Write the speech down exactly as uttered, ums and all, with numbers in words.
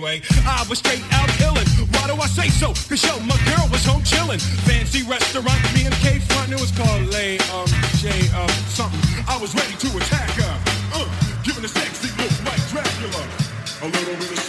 anyway. I was straight out killing. Why do I say so? Cause yo, my girl was home chilling. Fancy restaurant, me and K front. It was called Lay, um, J, um, something. I was ready to attack her. Uh, giving a sexy look like Dracula. A little bit of